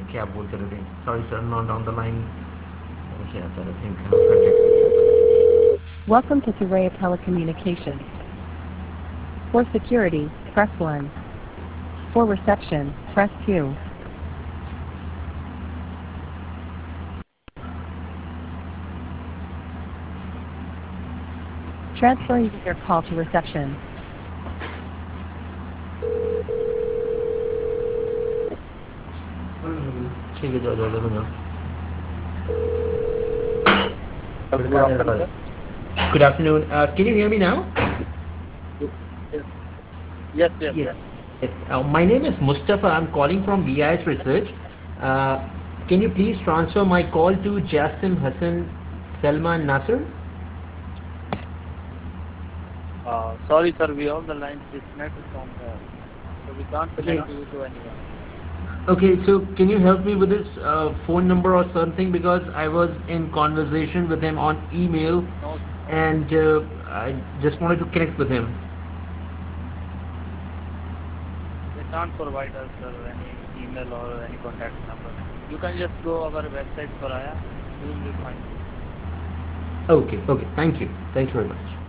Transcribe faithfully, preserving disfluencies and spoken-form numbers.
क्या बोलते रहते हैं? Sorry sir, not on the line. Okay, sir, I think I'll contact. Welcome to Thuraya Telecommunications. For security, press one. For reception, press two. Transferring your call to reception. ठीक है, जाओ जाओ जाओ जाओ। Good afternoon, sir. Good afternoon. Uh, can you hear me now? Yes, yes, yes. Yes. Yes. Uh, my name is Mustafa. I'm calling from B I S Research. Uh, can you please transfer my call to Jasim Hassan Salman Nasser? Uh, sorry, sir, we have the lines disconnected from here, so we can't Okay. connect you to anyone. Okay, so can you help me with his uh, phone number or something, because I was in conversation with him on email No, and uh, I just wanted to connect with him. they can't provide us, sir, any email or any contact number. You can just go our website, Soraya. You will find it. Okay, okay. Thank you. Thank you very much.